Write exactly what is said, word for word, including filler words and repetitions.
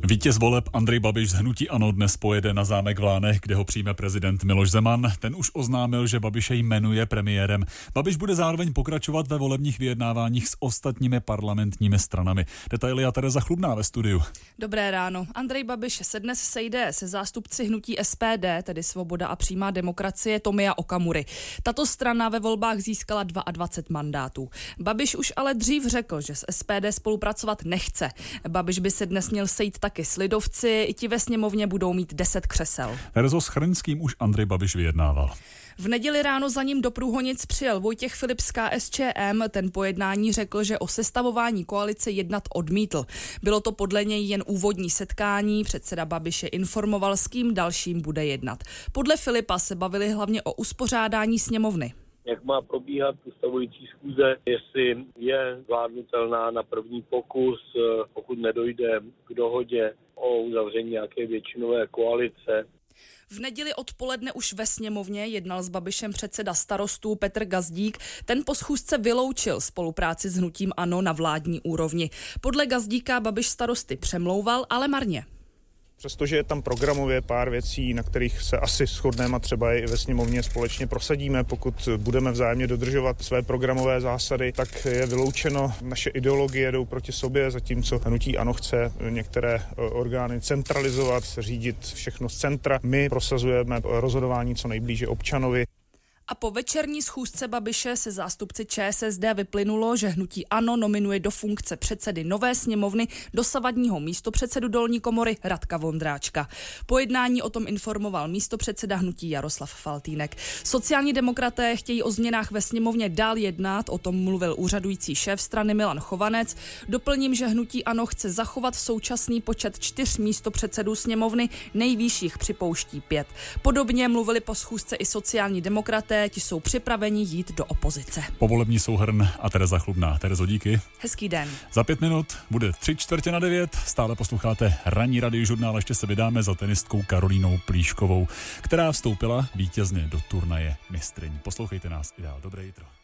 Vítěz voleb Andrej Babiš z hnutí ANO dnes pojede na zámek v Lánech, kde ho přijme prezident Miloš Zeman. Ten už oznámil, že Babiše jmenuje premiérem. Babiš bude zároveň pokračovat ve volebních vyjednáváních s ostatními parlamentními stranami. Detaily a Tereza Chlubná ve studiu. Dobré ráno. Andrej Babiš se dnes sejde se zástupci hnutí S P D, tedy Svoboda a přímá demokracie, Tomia Okamury. Tato strana ve volbách získala dvacet dva mandátů. Babiš už ale dřív řekl, že s S P D spolupracovat nechce. Babiš by se dnes měl sejít taky s lidovci, ti ve sněmovně budou mít deset křesel. Terezo, s Chrnským už Andrej Babiš vyjednával. V neděli ráno za ním do Průhonic přijel Vojtěch Filip z K S Č M. Ten po jednání řekl, že o sestavování koalice jednat odmítl. Bylo to podle něj jen úvodní setkání, předseda Babiše informoval, s kým dalším bude jednat. Podle Filipa se bavili hlavně o uspořádání sněmovny. Jak má probíhat ustavující schůze, jestli je zvládnutelná na první pokus, pokud nedojde k dohodě o uzavření nějaké většinové koalice. V neděli odpoledne už ve sněmovně jednal s Babišem předseda Starostů Petr Gazdík. Ten po schůzce vyloučil spolupráci s hnutím ANO na vládní úrovni. Podle Gazdíka Babiš Starosty přemlouval, ale marně. Přestože je tam programově pár věcí, na kterých se asi shodneme a třeba i ve sněmovně společně prosadíme, pokud budeme vzájemně dodržovat své programové zásady, tak je vyloučeno. Naše ideologie jdou proti sobě, zatímco hnutí ANO chce některé orgány centralizovat, řídit všechno z centra. My prosazujeme rozhodování co nejblíže občanovi. A po večerní schůzce Babiše se zástupci Č S S D vyplynulo, že hnutí ANO nominuje do funkce předsedy nové sněmovny dosavadního místopředsedu dolní komory Radka Vondráčka. Po jednání o tom informoval místopředseda hnutí Jaroslav Faltýnek. Sociální demokraté chtějí o změnách ve sněmovně dál jednat, o tom mluvil úřadující šéf strany Milan Chovanec. Doplním, že hnutí ANO chce zachovat současný počet čtyř místopředsedů sněmovny, nejvýšších připouští pět. Podobně mluvili po schůzce i sociální demokraté. Ti jsou připraveni jít do opozice. Povolební souhrn a Tereza Chlubná. Terezo, díky. Hezký den. Za pět minut bude tři čtvrtě na devět. Stále posloucháte ranní radiožurnál. Ještě se vydáme za tenistkou Karolínou Plíškovou, která vstoupila vítězně do turnaje mistryň. Poslouchejte nás i dál. Dobré jitro.